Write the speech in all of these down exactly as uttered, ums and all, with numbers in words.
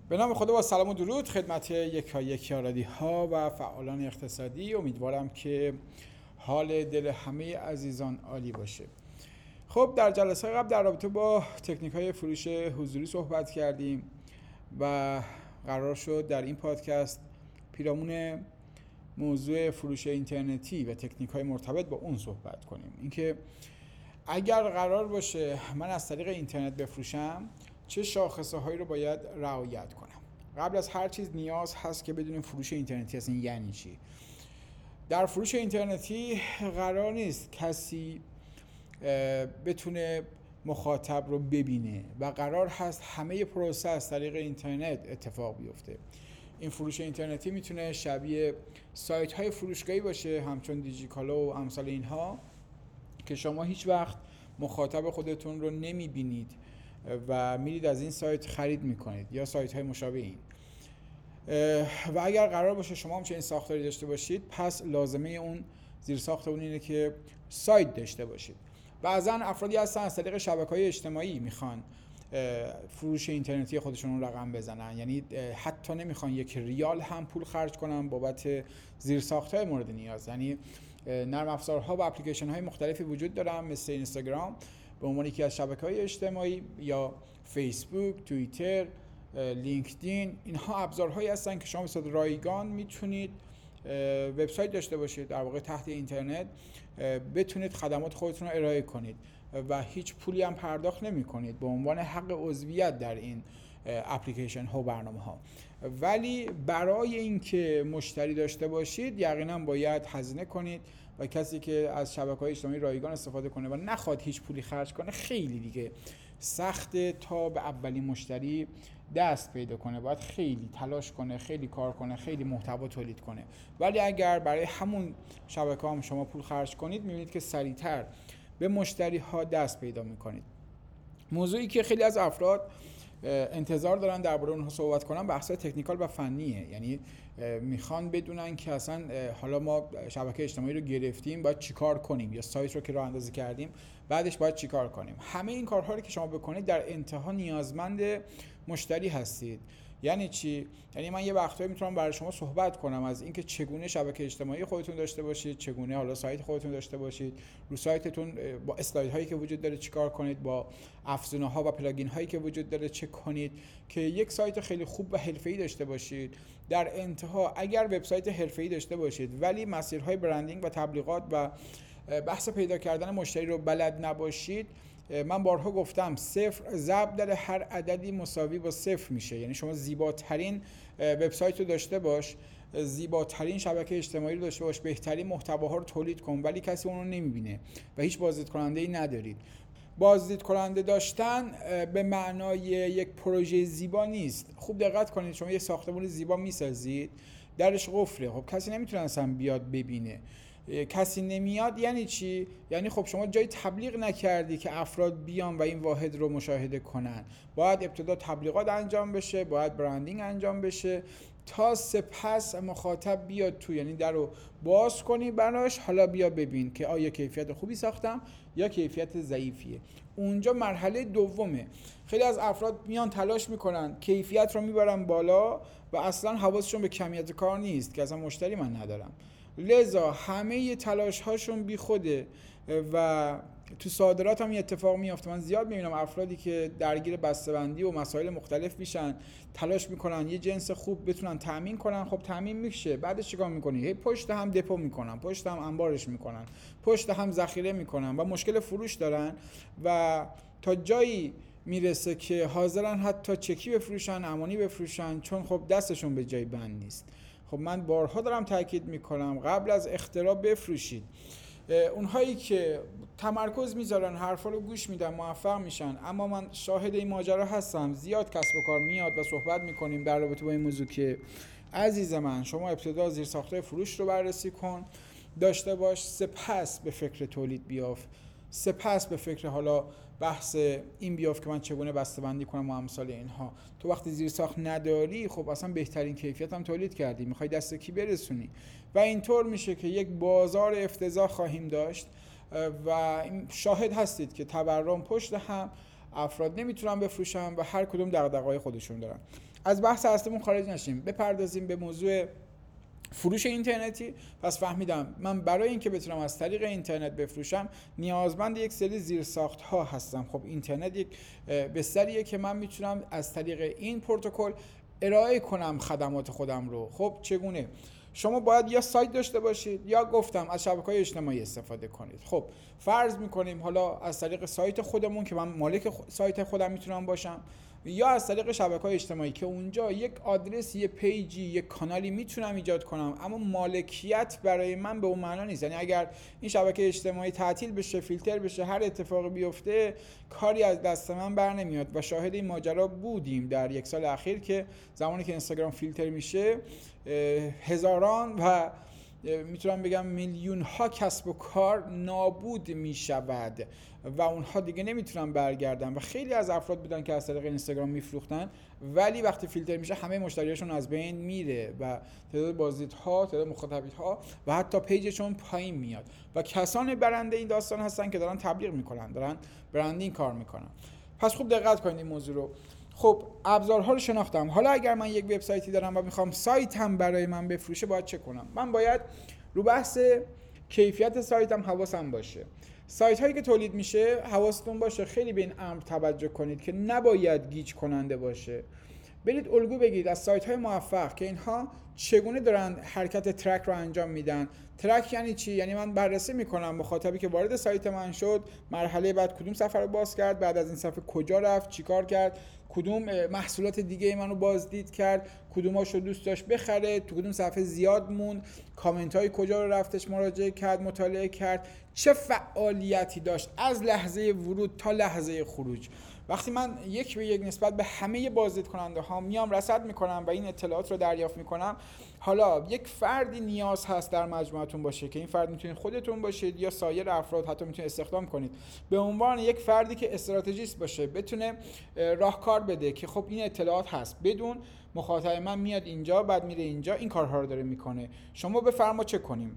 به نام خدا با سلام و درود خدمت یکا یکی آرادی ها و فعالان اقتصادی. امیدوارم که حال دل همه عزیزان عالی باشه. خب در جلسه قبل در رابطه با تکنیک های فروش حضوری صحبت کردیم و قرار شد در این پادکست پیرامون موضوع فروش اینترنتی و تکنیک های مرتبط با اون صحبت کنیم. اینکه اگر قرار باشه من از طریق اینترنت بفروشم چه شاخصه هایی رو باید رعایت کنم. قبل از هر چیز نیاز هست که بدونیم فروش اینترنتی اصلا یعنی چی. در فروش اینترنتی قرار نیست کسی بتونه مخاطب رو ببینه و قرار هست همه پروسه از طریق اینترنت اتفاق بیفته. این فروش اینترنتی میتونه شبیه سایت های فروشگاهی باشه، همچون دیجیکالا و امثال اینها، که شما هیچ وقت مخاطب خودتون رو نمیبینید و میرید از این سایت خرید میکنید یا سایت های مشابه این. و اگر قرار باشه شما هم چنین ساختاری داشته باشید، پس لازمه اون زیرساخت اون اینه که سایت داشته باشید. بعضا افرادی هستن از طریق شبکه‌های اجتماعی میخوان فروش اینترنتی خودشون رو رقم بزنن، یعنی حتی نمیخوان یک ریال هم پول خرج کنن بابت زیرساخت‌های مورد نیاز. یعنی نرم افزارها و اپلیکیشن‌های مختلفی وجود دارن مثل اینستاگرام به عنوان یکی از شبکه‌های اجتماعی یا فیسبوک، توییتر، لینکدین. اینها ابزارهایی هستن که شما به صورت رایگان میتونید وبسایت داشته باشید، در واقع تحت اینترنت بتونید خدمات خودتون رو ارائه کنید و هیچ پولی هم پرداخت نمی کنید به عنوان حق عضویت در این اپلیکیشن ها و برنامه ها. ولی برای اینکه مشتری داشته باشید یقینا باید هزینه کنید و کسی که از شبکه‌های اجتماعی رایگان استفاده کنه و نخواد هیچ پولی خرج کنه خیلی دیگه سخته تا به اولین مشتری دست پیدا کنه. باید خیلی تلاش کنه، خیلی کار کنه، خیلی محتوا تولید کنه. ولی اگر برای همون شبکه هم شما پول خرج کنید میبینید که سریعتر به مشتری ها دست پیدا میکنید. موضوعی که خیلی از افراد انتظار دارن درباره اونها صحبت کنن بحث تکنیکال و فنیه. یعنی میخوان بدونن که اصلا حالا ما شبکه اجتماعی رو گرفتیم باید چیکار کنیم، یا سایت رو که راه اندازی کردیم بعدش باید چیکار کنیم. همه این کارها رو که شما بکنید در انتها نیازمند مشتری هستید. یعنی چی؟ یعنی من یه وقتایی میتونم برای شما صحبت کنم از اینکه چگونه شبکه اجتماعی خودتون داشته باشید، چگونه حالا سایت خودتون داشته باشید، رو سایتتون با اسلاید هایی که وجود داره چیکار کنید، با افزونه ها و پلاگین هایی که وجود داره چه کنید که یک سایت خیلی خوب و حرفه‌ای داشته باشید. در انتها اگر وبسایت حرفه‌ای داشته باشید ولی مسیرهای برندینگ و تبلیغات و بحث پیدا کردن مشتری رو بلد نباشید، من بارها گفتم صفر ضرب در هر عددی مساوی با صفر میشه. یعنی شما زیباترین وبسایت رو داشته باش، زیباترین شبکه اجتماعی رو داشته باش، بهترین محتواها رو تولید کن، ولی کسی اون رو نمیبینه و هیچ بازدید کننده‌ای ندارید. بازدید کننده داشتن به معنای یک پروژه زیبا نیست. خوب دقت کنید، شما یه ساختمان زیبا میسازید درش قفله، خب کسی نمیتونه اصلا بیاد ببینه. کسی نمیاد یعنی چی؟ یعنی خب شما جای تبلیغ نکردی که افراد بیان و این واحد رو مشاهده کنن. باید ابتدا تبلیغات انجام بشه، باید برندینگ انجام بشه تا سپس مخاطب بیاد تو، یعنی در رو باز کنی براش، حالا بیا ببین که آیا کیفیت خوبی ساختم یا کیفیت ضعیفیه. اونجا مرحله دومه. خیلی از افراد میان تلاش میکنن کیفیت رو میبرن بالا و اصلا حواسشون به کمیت کار نیست که اصلا مشتری من ندارم. لذا همه تلاش هاشون بی خوده و تو صادرات هم این اتفاق میافته. من زیاد میبینم افرادی که درگیر بسته‌بندی و مسائل مختلف میشن، تلاش میکنن یه جنس خوب بتونن تامین کنن. خب تامین میشه، بعدش چیکار میکنی؟ هی پشت هم دپو میکنن، پشت هم انبارش میکنن، پشت هم ذخیره میکنن و مشکل فروش دارن و تا جایی میرسه که حاضرن حتی چکی بفروشن، امانی بفروشن، چون خب دستشون به جای بند نیست. خب من بارها دارم تاکید میکنم قبل از اختراع بفروشید. اونهایی که تمرکز میذارن حرفا رو گوش میدن موفق میشن. اما من شاهد این ماجرا هستم، زیاد کسب و کار میاد و صحبت میکنیم در رابطه با این موضوع که عزیز من شما ابتدا زیرساخت‌های فروش رو بررسی کن، داشته باش، سپس به فکر تولید بیاف، سپس به فکر حالا بحث این بیاف که من چگونه بسته‌بندی کنم و امثال اینها. تو وقتی زیرساخت نداری خب اصلا بهترین کیفیت هم تولید کردی، میخوای دست کی برسونی و اینطور میشه که یک بازار افتضاح خواهیم داشت و شاهد هستید که تورم پشت هم افراد نمیتونن بفروشن و هر کدوم دغدغه‌های خودشون دارن. از بحث اصلیمون خارج نشیم، بپردازیم به موضوع فروش اینترنتی. پس فهمیدم من برای اینکه بتونم از طریق اینترنت بفروشم نیازمند یک سری زیرساخت ها هستم. خب اینترنت یک بستریه که من میتونم از طریق این پروتکل ارائه کنم خدمات خودم رو. خب چگونه؟ شما باید یا سایت داشته باشید یا گفتم از شبکه‌های اجتماعی استفاده کنید. خب فرض میکنیم حالا از طریق سایت خودمون که من مالک سایت خودم میتونم باشم، یا از طریق شبکه‌های اجتماعی که اونجا یک آدرس، یک پیجی، یک کانالی میتونم ایجاد کنم، اما مالکیت برای من به اون معنا نیست. یعنی اگر این شبکه اجتماعی تعطیل بشه، فیلتر بشه، هر اتفاقی بیفته، کاری از دست من بر نمیاد و شاهد این ماجرا بودیم در یک سال اخیر که زمانی که اینستاگرام فیلتر میشه هزاران و میتونم بگم میلیون ها کسب و کار نابود میشود و اونها دیگه نمیتونن برگردن. و خیلی از افراد بودن که از طریق اینستاگرام میفروختن، ولی وقتی فیلتر میشه همه مشتریاشون از بین میره و تعداد بازدیدها، تعداد مخاطبینها و حتی پیجشون پایین میاد و کسان برنده این داستان هستن که دارن تبلیغ میکنن، دارن برندینگ کار میکنن. پس خوب دقت کنید این موضوع رو. خب ابزارها رو شناختم. حالا اگر من یک وبسایتی دارم و میخوام سایتم برای من بفروشه، باید چه کنم؟ من باید رو بحث کیفیت سایتم حواسم باشه. سایت هایی که تولید میشه حواستون باشه خیلی به این امر توجه کنید که نباید گیج کننده باشه. برید الگو بگیرید از سایت های موفق که اینها چگونه دارن حرکت ترک رو انجام میدن. ترک یعنی چی؟ یعنی من بررسی میکنم مخاطبی که وارد سایت من شد، مرحله بعد کدوم صفحه رو باز کرد، بعد از این صفحه کجا رفت، چیکار کرد، کدوم محصولات دیگه منو بازدید کرد، کدوماشو دوست داشت بخره، تو کدوم صفحه زیاد موند، کامنت های کجا رو رفتش مراجعه کرد، مطالعه کرد، چه فعالیتی داشت از لحظه ورود تا لحظه خروج. وقتی من یک به یک نسبت به همه بازدید کننده ها میام رصد میکنم و این اطلاعات رو دریافت میکنم، حالا یک فردی نیاز هست در مجموعتون باشه که این فرد میتونید خودتون باشید یا سایر افراد، حتی میتونید استخدام کنید به عنوان یک فردی که استراتژیست باشه، بتونه راهکار بده که خب این اطلاعات هست، بدون مخاطب من میاد اینجا بعد میره اینجا این کارها رو داره میکنه، شما بفرما چه کنیم.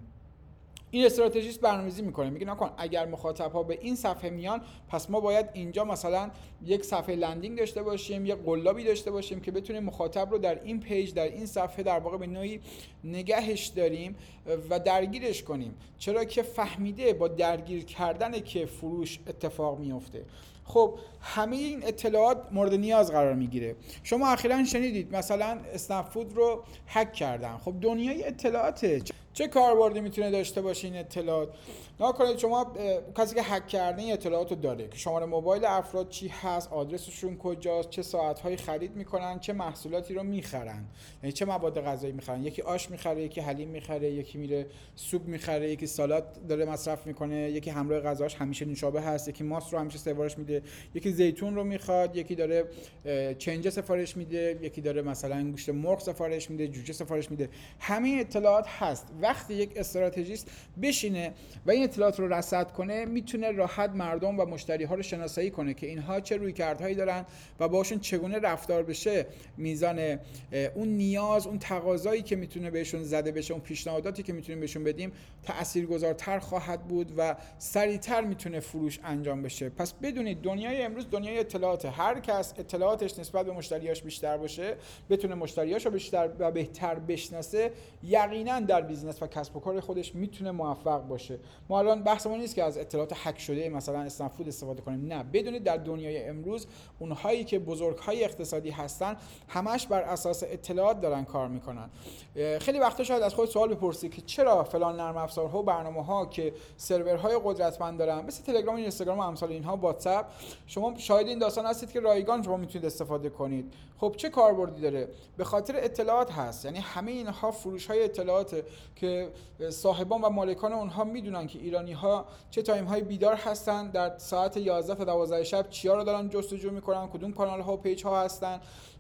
این استراتژیست برنامه‌ریزی میکنه، میگه نکن اگر مخاطب‌ها به این صفحه میان پس ما باید اینجا مثلا یک صفحه لندینگ داشته باشیم، یک قلابی داشته باشیم که بتونیم مخاطب رو در این پیج، در این صفحه در واقع به نوعی نگهش داریم و درگیرش کنیم، چرا که فهمیده با درگیر کردن که فروش اتفاق میفته. خب همه این اطلاعات مورد نیاز قرار میگیره. شما اخیراً شنیدید مثلا اسنپ فود رو هک کردن. خب دنیای اطلاعاته، چه کاربردی میتونه داشته باشه این اطلاعات؟ نکنید شما کسی که هک کرده این اطلاعات رو داره که شماره موبایل افراد چی هست، آدرسشون کجاست، چه ساعت‌هایی خرید میکنن، چه محصولاتی رو میخرن، یعنی چه مواد غذایی میخرن. یکی آش میخره، یکی حلیم میخره، یکی میره سوپ میخره، یکی سالاد داره مصرف میکنه، یکی همراه غذاش همیشه نوشابه هست، یکی ماست رو همیشه سفارش میده، یکی زیتون رو میخواد، یکی داره چنجه سفارش میده، یکی داره مثلا گوشت مرغ سفارش میده، جوجه سفارش میده. همین اطلاعات هست. وقتی یک استراتژیست بشینه و این اطلاعات رو رصد کنه، میتونه راحت مردم و مشتری ها رو شناسایی کنه که اینها چه رویکردهایی دارن و باشون چگونه رفتار بشه. میزان اون نیاز، اون تقاضایی که میتونه بهشون زده بشه، اون پیشنهاداتی که میتونیم بهشون بدیم تاثیرگذارتر خواهد بود و سریعتر میتونه فروش انجام بشه. پس بدونید دنیای امروز دنیای اطلاعاته. هر کس اطلاعاتش نسبت به مشتریاش بیشتر باشه، بتونه مشتریاشو بیشتر و بهتر بشناسه، یقینا در بیزنس و کسب و کار خودش میتونه موفق باشه. ما الان بحثمون نیست که از اطلاعات هک شده مثلا اسنپ فود استفاده کنیم، نه. بدونید در دنیای امروز اونهایی که بزرگهای اقتصادی هستن همش بر اساس اطلاعات دارن کار میکنن. خیلی وقتا شاید از خود سوال بپرسی که چرا فلان نرم افزارها و برنامه‌ها که سرورهای قدرتمند دارن مثل تلگرام و اینستاگرام و امثال اینها، واتساپ، شما شاهد این داستان هستید که رایگان شما میتونید استفاده کنید. خب چه کاربردی داره؟ به خاطر اطلاعات هست. یعنی همه اینها فروش‌های اطلاعات که صاحبان و مالکان اونها میدونن که ایرانی‌ها چه تایم‌های بیدار هستن، در ساعت یازده تا دوازده شب چیا رو دارن جستجو میکنن، کدوم کانال‌ها و پیج‌ها هستن،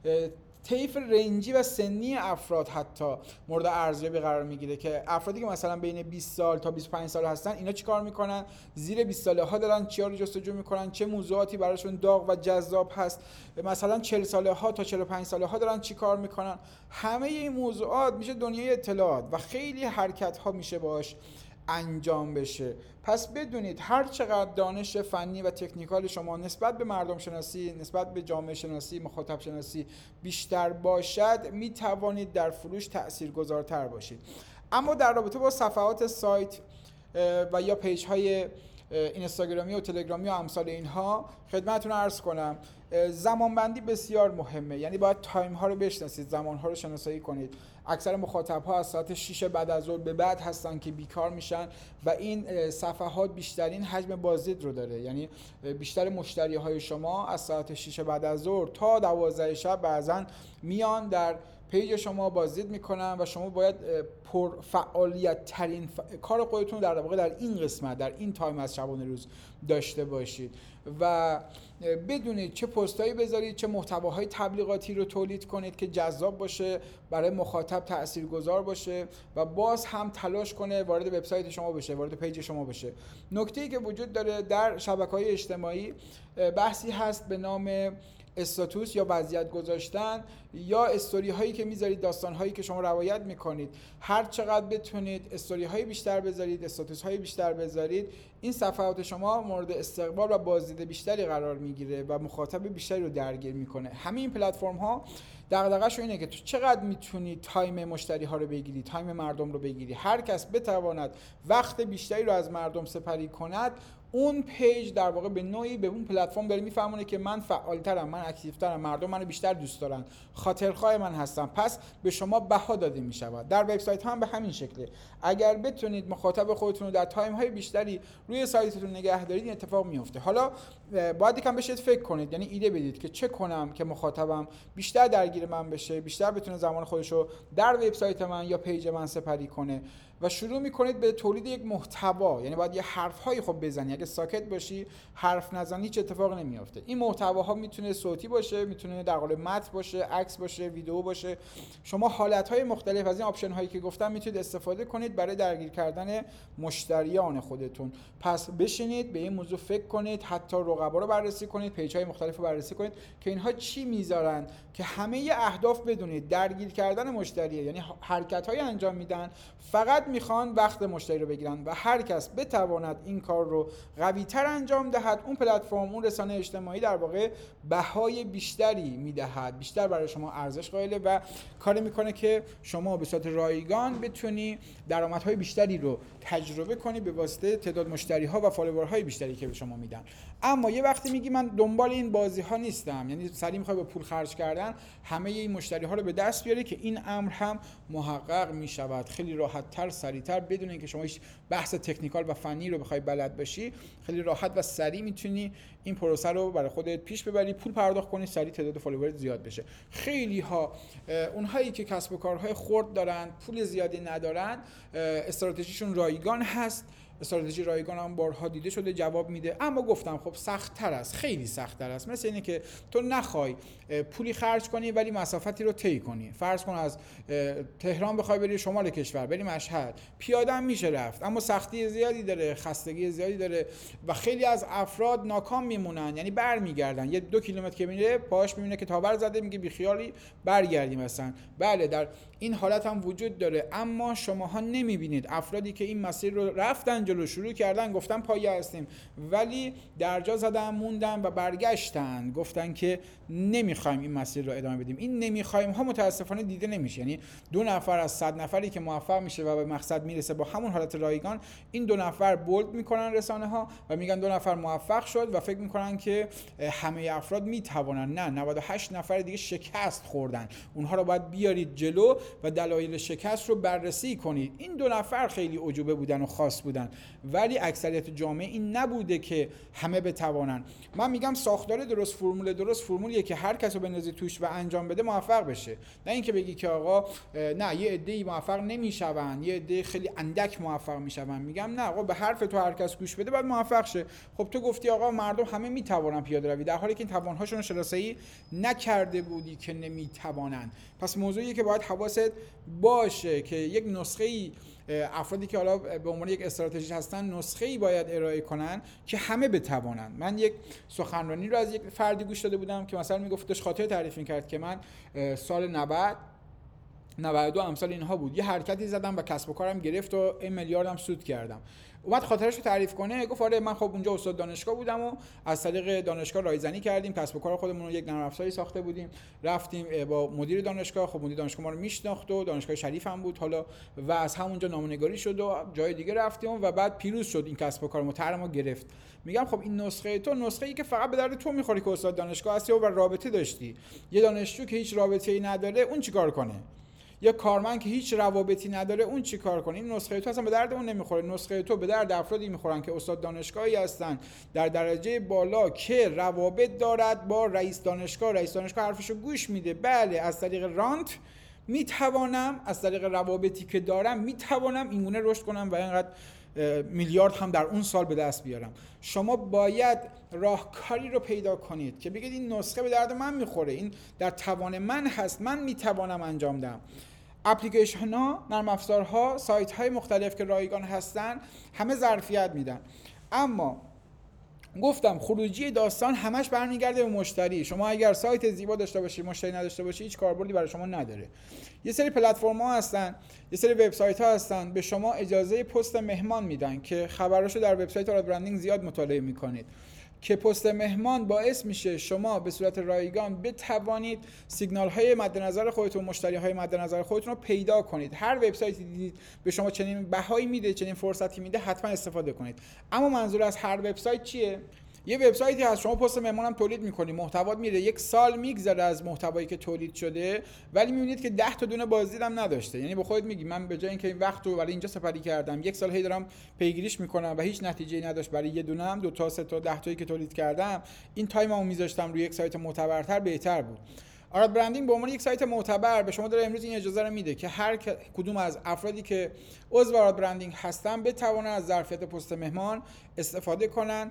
طیف رنجی و سنی افراد حتی مورد ارزیابی قرار میگیره که افرادی که مثلا بین بیست سال تا بیست و پنج سال هستن اینا چیکار میکنن، زیر بیست ساله ها دارن چیا رو جستجو میکنن، چه موضوعاتی براشون داغ و جذاب هست، مثلا چهل ساله ها تا چهل و پنج ساله ها دارن چیکار میکنن. همه این موضوعات میشه دنیای اطلاعات و خیلی حرکت ها میشه باش انجام بشه. پس بدونید هر چقدر دانش فنی و تکنیکال شما نسبت به مردم شناسی، نسبت به جامعه شناسی، مخاطب شناسی بیشتر باشد، می توانید در فروش تاثیرگذارتر باشید. اما در رابطه با صفحات سایت و یا پیج های اینستاگرامی و تلگرامی و امثال اینها خدمتتون عرض کنم زمانبندی بسیار مهمه. یعنی باید تایم ها رو بشناسید، زمان ها رو شناسایی کنید. اکثر مخاطب ها از ساعت شش بعد از ظهر به بعد هستن که بیکار میشن و این صفحات بیشترین حجم بازدید رو داره. یعنی بیشتر مشتری های شما از ساعت شش بعد از ظهر تا دوازده شب بعضن میان در پیج شما بازدید میکنن و شما باید پر فعالیت ترین ف... کار خودتون در واقع در این قسمت، در این تایم از شبانه روز داشته باشید و بدونید چه پستایی بذارید، چه محتواهای تبلیغاتی رو تولید کنید که جذاب باشه، برای مخاطب تاثیرگذار باشه و باز هم تلاش کنه وارد وبسایت شما بشه، وارد پیج شما بشه. نکته‌ای که وجود داره در شبکه‌های اجتماعی بحثی هست به نام استاتوس یا وضعیت گذاشتن یا استوری هایی که میذارید، داستان هایی که شما روایت میکنید. هر چقدر بتونید استوری های بیشتر بذارید، استاتوس های بیشتر بذارید، این صفحات شما مورد استقبال و بازدید بیشتری قرار میگیره و مخاطب بیشتری رو درگیر میکنه. همین پلتفرم ها دغدغه‌شون اینه که تو چقدر میتونی تایم مشتری ها رو بگیری، تایم مردم رو بگیری. هر کس بتواند وقت بیشتری رو از مردم سپری کند، اون پیج در واقع به نوعی به اون پلتفرم داره میفهمونه که من فعالترم، من اکتیوترم، مردم منو بیشتر دوست دارن، خاطرخواه من هستم، پس به شما بها داده میشود. در وبسایت هم به همین شکله. اگر بتونید مخاطب خودتون رو در تایم های بیشتری روی سایتتون نگه دارید، این اتفاق میفته. حالا باید یکم بهش فکر کنید، یعنی ایده بدید که چه کنم که مخاطبم بیشتر درگیر من بشه، بیشتر بتونه زمان خودش رو در وبسایت من یا پیج من سپری کنه و شروع میکنید به تولید یک محتوا. یعنی باید یه حرف‌هایی خب بزنی. اگه ساکت باشی، حرف نزنی، هیچ اتفاقی نمیافته. این محتواها میتونه صوتی باشه، میتونه در قالب متن باشه، عکس باشه، ویدیو باشه. شما حالت‌های مختلف از این آپشن هایی که گفتم میتونید استفاده کنید برای درگیر کردن مشتریان خودتون. پس بشینید به این موضوع فکر کنید، حتی رقبا رو بررسی کنید، پیج‌های مختلف رو بررسی کنید که اینها چی میذارن که همه اهداف بدونید درگیر کردن مشتریه. یعنی حرکت‌های انجام میدن، فقط میخوان وقت مشتری رو بگیرن و هر کس بتواند این کار رو قوی‌تر انجام دهد، اون پلتفرم، اون رسانه اجتماعی در واقع بهای بیشتری میدهد، بیشتر برای شما ارزش قائله و کاری میکنه که شما به صورت رایگان بتونی درآمدهای بیشتری رو تجربه کنی به واسطه تعداد مشتری‌ها و فالوورهای بیشتری که به شما میدن. اما یه وقتی میگی من دنبال این بازی‌ها نیستم، یعنی سریع میخوای با پول خرج کردن همه این مشتری‌ها رو به دست بیاری، که این امر هم محقق میشود خیلی راحت‌تر، سریع‌تر، بدون اینکه شما هیچ بحث تکنیکال و فنی رو بخوای بلد باشی. خیلی راحت و سریع میتونی این پروسه رو برای خودت پیش ببری، پول پرداخت کنی، سریع تعداد فالوورت زیاد بشه. خیلی ها اونهایی که کسب و کارهای خرد دارن، پول زیادی ندارن، استراتژیشون رایگان هست. استراتژی رایگان هم بارها دیده شده جواب میده، اما گفتم خب سخت‌تر است، خیلی سخت‌تر است. مثل اینه که تو نخوای پولی خرج کنی ولی مسافتی رو طی کنی. فرض کن از تهران بخوای بری شمال کشور، بری مشهد، پیاده هم میشه رفت، اما سختی زیادی داره، خستگی زیادی داره و خیلی از افراد ناکام میمونن، یعنی برمیگردن. یه دو کیلومتر که میره پاش میبینه که تاور زده، میگه بی خیالی برگردیم مثلا. بله، در این حالت هم وجود داره، اما شماها نمیبینید افرادی که این مسیر رو رفتن جلو، شروع کردن، گفتن پایه هستیم، ولی درجا زدن، موندن و برگشتن، گفتن که نمیخوایم این مسیر رو ادامه بدیم. این نمیخوایم ها متاسفانه دیده نمیشه. یعنی دو نفر از صد نفری که موفق میشه و به مقصد میرسه با همون حالت رایگان، این دو نفر بولد میکنن رسانه ها و میگن دو نفر موفق شد و فکر میکنن که همه افراد میتوانن. نه، نود و هشت نفر دیگه شکست خوردن. اونها رو باید بیارید جلو و دلایل شکست رو بررسی کنید. این دو نفر خیلی عجوبه بودن و خاص بودن، ولی اکثریت جامعه این نبوده که همه بتوانن. من میگم ساختار درست، فرمول درست، فرمولیه که هر کس رو بندازی توش و انجام بده موفق بشه. نه اینکه بگی که آقا نه یه عده‌ای موفق نمیشون، یه عده خیلی اندک موفق میشون. میگم نه آقا، به حرف تو هر کس گوش بده بعد موفق شه. خب تو گفتی آقا مردم همه میتوانن پیاده روی، در حالی که این توانهاشون رو شناسایی نکرده بودی که نمیتوانن. پس موضوعیه که باید حواست باشه که یک نسخه‌ای افرادی که حالا به عنوان یک استراتژیست هستن نسخه‌ای باید ارائه کنن که همه بتوانن. من یک سخنرانی رو از یک فردی گوش داده بودم که مثلا میگفت داشت خاطره تعریف می‌کرد که من سال نود نود و دو امثال اینها بود. یه حرکتی زدم و کسب و کارم گرفت و این میلیاردم سود کردم. اومد خاطرش رو تعریف کنه، گفت آره من خب اونجا استاد دانشگاه بودم و از طریق دانشگاه رایزنی کردیم، کسب و کار خودمون رو یک نرم افزاری ساخته بودیم، رفتیم با مدیر دانشگاه، خب مدیر دانشگاه ما رو میشناخت و دانشگاه شریف هم بود حالا، و از همونجا نامه‌نگاری شد و جای دیگه رفتیم و بعد پیروز شد این کسب و کار، ما گرفت. میگم خب این نسخه تو نسخه ای که فقط به درد تو میخوری که استاد دانشگاه هستی و رابطه داشتی. یه دانشجو که هیچ رابطه‌ای نداره اون چیکار کنه؟ یا کارمند که هیچ روابطی نداره اون چی کار کنه؟ این نسخه تو اصلا به درد اون نمیخوره. نسخه تو به درد افرادی میخورن که استاد دانشگاهی هستن در درجه بالا که روابط دارد با رئیس دانشگاه، رئیس دانشگاه حرفشو گوش میده. بله از طریق رانت میتوانم، از طریق روابطی که دارم میتوانم اینگونه رشد کنم و اینقدر میلیارد هم در اون سال به دست بیارم. شما باید راهکاری رو پیدا کنید که بگید این نسخه به درد من میخوره، این در توان من هست، من میتوانم انجام دهم. اپلیکیشن ها، نرم افزارها، سایت های مختلف که رایگان هستن همه ظرفیت میدن، اما گفتم خروجی داستان همش برمیگرده به مشتری. شما اگر سایت زیبا داشته باشی مشتری نداشته باشی هیچ کاربردی برای شما نداره. یه سری پلتفرم ها هستن، یه سری وبسایت ها هستن به شما اجازه پست مهمان میدن که خبراشو در وبسایت آراد برندینگ زیاد مطالعه میکنید که پست مهمان باعث میشه شما به صورت رایگان بتوانید سیگنال های مد نظر خودتون، مشتری های مد نظر خودتون رو پیدا کنید. هر وبسایتی دیدید به شما چنین بهایی میده، چنین فرصتی میده، حتما استفاده کنید. اما منظور از هر وبسایت چیه؟ یه وبسایتی هست شما پست مهمان هم تولید میکنی، محتوا میره یک سال میگذره از محتوایی که تولید شده، ولی میبینید که ده تا دونه بازدیدم نداشته. یعنی به خودت میگی من به جای اینکه این وقت رو برای اینجا سپری کردم یک سال هی دارم پیگیریش میکنم و هیچ نتیجه‌ای نداشت، برای یه دونه هم دو تا سه تا ده تایی که تولید کردم این تایممو میذاشتم روی یک سایت معتبرتر بهتر بود. آراد برندینگ به عنوان یک سایت معتبر به شما داره امروز این اجازه رو میده که هر کدوم از افرادی که عضو آراد برندینگ هستن بتوانن از ظرفیت پست مهمان استفاده کنن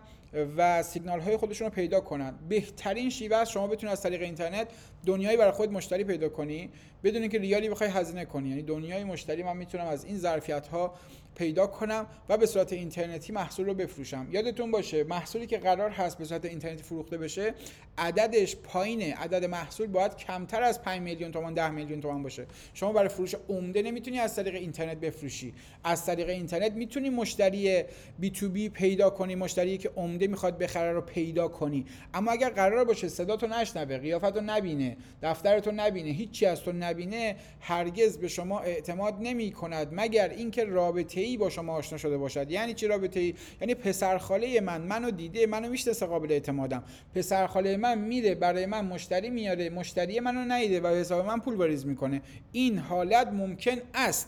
و سیگنال های خودشون رو پیدا کنن. بهترین شیوه است شما بتونید از طریق اینترنت دنیایی برای خود مشتری پیدا کنی بدون اینکه ریالی بخوای هزینه کنی. یعنی دنیای مشتری من میتونم از این ظرفیت ها پیدا کنم و به صورت اینترنتی محصول رو بفروشم. یادتون باشه محصولی که قرار هست به صورت اینترنتی فروخته بشه عددش پایینه، عدد محصول باید کمتر از پنج میلیون تومان ده میلیون تومان باشه. شما برای فروش عمده نمیتونی از طریق اینترنت بفروشی. از طریق اینترنت میتونی مشتری بی تو بی پیدا کنی، مشتری که عمده میخواد بخره رو پیدا کنی. اما اگر قرار باشه صداتو نشنوه، قیافتو نبینه، دفترتو نبینه، هیچی از تو نبینه، هرگز به شما اعتماد نمیکند مگر اینکه رابطه‌ای با شما آشنا شده باشد. یعنی چی رابطه‌ای؟ یعنی پسرخاله من منو دیده، منو میشناسه، قابل اعتمادم. پسرخاله من میره برای من مشتری میاره، مشتری منو ندیده و به حساب من پول واریز میکنه. این حالت ممکن است.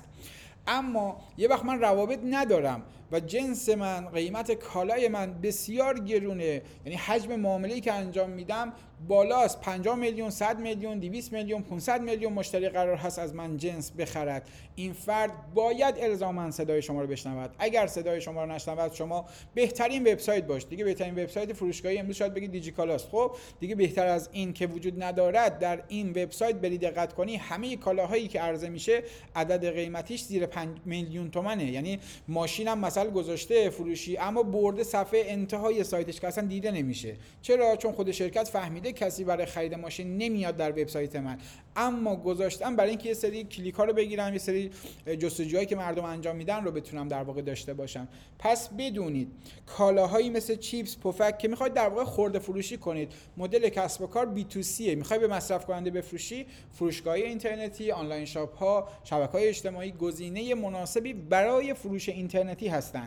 اما یه وقت من روابط ندارم و جنس من، قیمت کالای من بسیار گرونه، یعنی حجم معامله‌ای که انجام میدم بالاست، پنجاه میلیون، صد میلیون، دویست میلیون، پانصد میلیون مشتری قرار هست از من جنس بخرد. این فرد باید الزاماً صدای شما رو بشنود. اگر صدای شما رو نشنود شما بهترین وبسایت باش. دیگه بهترین وبسایت فروشگاهی امروز شاید بگید دیجیکالاست. خب دیگه بهتر از این که وجود ندارد. در این وبسایت بری دقت کنی همه کالاهایی که عرضه میشه عدد قیمتیش زیر پنج میلیون تومانه. یعنی ماشینم مثلا گذاشته فروشی اما برده صفحه انتهای سایتش که اصلا دیده نمیشه. چرا؟ چون خود شرکت فهمیده کسی برای خرید ماشین نمیاد در وبسایت من، اما گذاشتم برای اینکه یه سری کلیک ها رو بگیرم، یه سری جستجوهایی که مردم انجام میدن رو بتونم در واقع داشته باشم. پس بدونید کالاهایی مثل چیپس، پفک که میخواید در واقع خرده فروشی کنید، مدل کسب و کار بی تو سی، میخوای به مصرف کننده بفروشی، فروشگاه‌های اینترنتی، آنلاین شاپ ها، شبکه‌های اجتماعی گزینه مناسبی برای فروش اینترنتی هستند.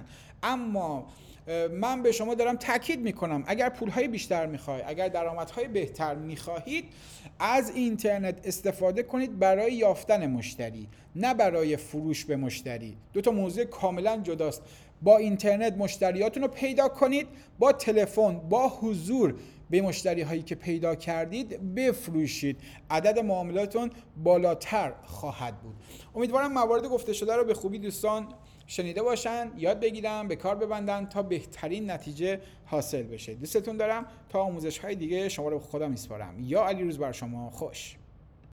اما من به شما دارم تاکید میکنم اگر پولهای بیشتر میخوای، اگر درآمدهای بهتر میخواهید، از اینترنت استفاده کنید برای یافتن مشتری، نه برای فروش به مشتری. دو تا موضوع کاملا جداست. با اینترنت مشتریاتون رو پیدا کنید، با تلفن، با حضور به مشتری هایی که پیدا کردید بفروشید. عدد معاملاتون بالاتر خواهد بود. امیدوارم موارد گفته شده رو به خوبی دوستان شنیده باشن، یاد بگیرن، به کار ببندن تا بهترین نتیجه حاصل بشه. دوستتون دارم. تا آموزش های دیگه شما رو به خدا میسپارم. یا علی روز بر شما خوش.